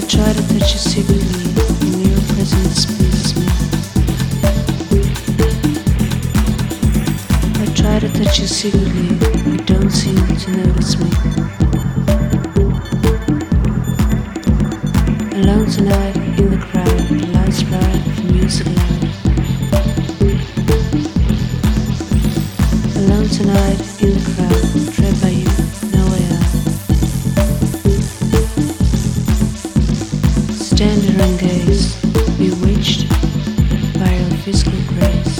try to touch you secretly, and your presence pleases me. I try to touch you secretly, you don't seem to notice me. Alone tonight in the crowd, the lights bright, the music loud. Alone tonight in the crowd, trapped by you, no way out. Stand there and gaze, bewitched by your physical grace.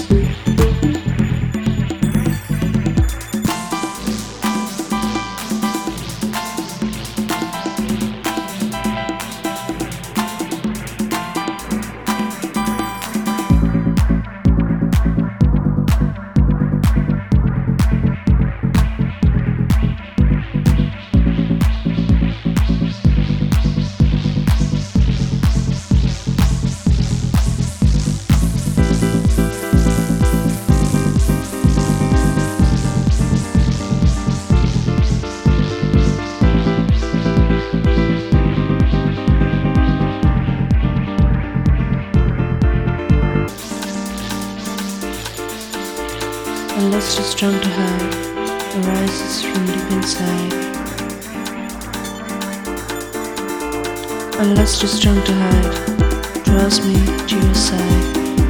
Unless you're strong to hide, arises from deep inside. Unless you're strong to hide, draws me to your side.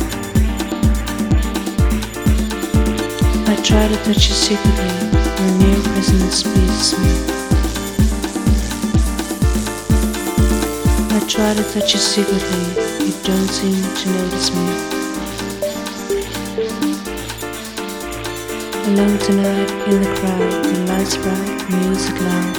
I try to touch you secretly, your near presence pleases me. I try to touch you secretly, you don't seem to notice me. Alone tonight in the crowd, the lights bright, music loud.